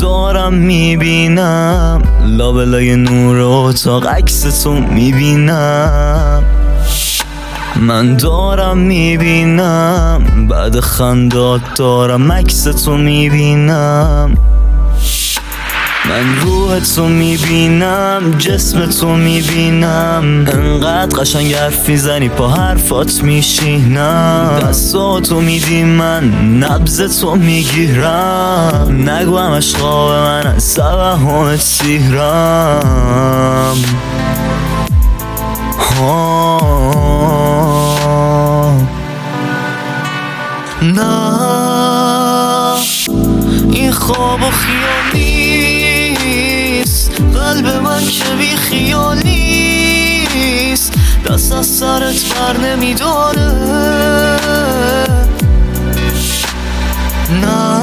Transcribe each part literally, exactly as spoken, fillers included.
دارم میبینم لابلای نور اتاق عکس تو میبینم. من دارم میبینم بعد خندات دارم عکس تو میبینم. من روح تو میبینم جسم تو میبینم. انقدر قشنگ حرف میزنی پا حرفات میشینم. دستاتو میدی من نبض تو میگیرم. نگو همش خواب من از توهمت سیرم. نه این خواب و خیال نیست. قلب من که بی خیال نیست. دست از سرت بر نمیداره. نه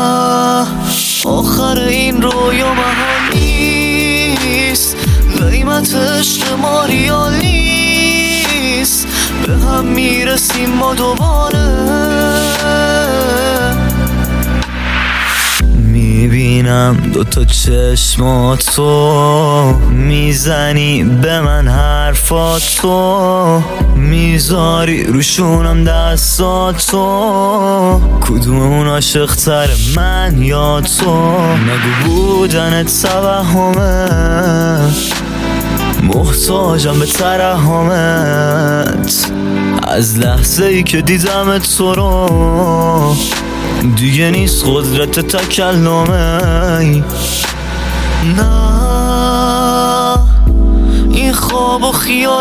آخر این رویا محال نیست. قیمت عشق ما ریال نیست. به هم میرسیم ما دوباره. میبینم دوتا چشماتو میزنی به من حرفاتو. میذاری روشونم دستاتو. کدومون عاشق تر من یا تو؟ نگو بودنت توهمه. محتاجم به ترحمت. از لحظه ای که دیدم تو رو دیگه نیست قدرت تکلمه. نه این خواب و خیال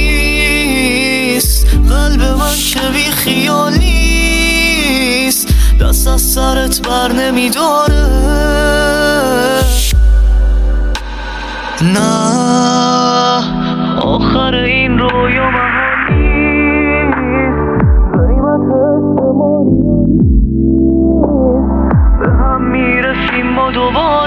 نیست. قلب من که بی خیال نیست. دست از سرت بر نمیداره. نه آخر این رویا محال نیست. قیمت عشق ما نیست. به هم میرسیم ما دوباره.